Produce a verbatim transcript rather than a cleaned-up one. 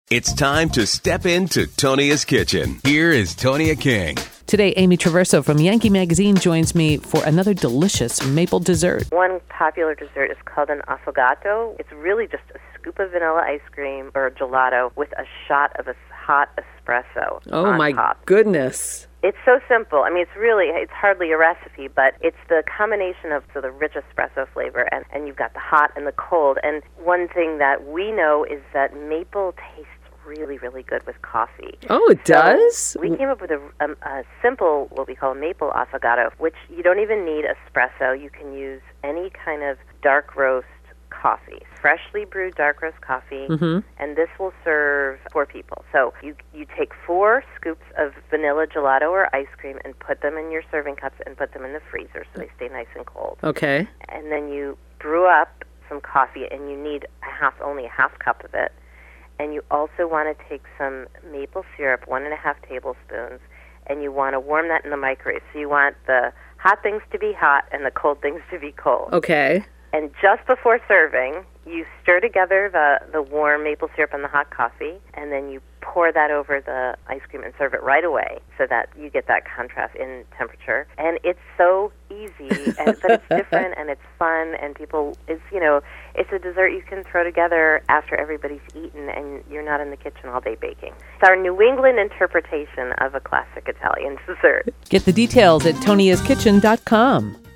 It's time to step into Tonia's kitchen. Here is Tonia King. Today, Amy Traverso from Yankee Magazine joins me for another delicious maple dessert. One popular dessert is called an affogato. It's really just a scoop of vanilla ice cream or gelato with a shot of a hot espresso. Oh, my top. goodness. It's so simple. I mean, it's really, it's hardly a recipe, but it's the combination of so the rich espresso flavor, and, and you've got the hot and the cold. And one thing that we know is that maple tastes really, really good with coffee. Oh, it so does? We came up with a, a, a simple, what we call a maple affogato, which you don't even need espresso. You can use any kind of dark roast coffee, freshly brewed dark roast coffee, mm-hmm. and this will serve four people. So you you take four scoops of vanilla gelato or ice cream and put them in your serving cups and put them in the freezer so they stay nice and cold. Okay. And then you brew up some coffee, and you need a half, only a half cup of it. And you also want to take some maple syrup, one and a half tablespoons, and you want to warm that in the microwave. So you want the hot things to be hot and the cold things to be cold. Okay. And just before serving, you stir together the, the warm maple syrup and the hot coffee, and then you pour that over the ice cream and serve it right away so that you get that contrast in temperature. And it's so easy, and, but it's different and it's fun, and people, it's, you know, it's a dessert you can throw together after everybody's eaten and you're not in the kitchen all day baking. It's our New England interpretation of a classic Italian dessert. Get the details at tonias kitchen dot com.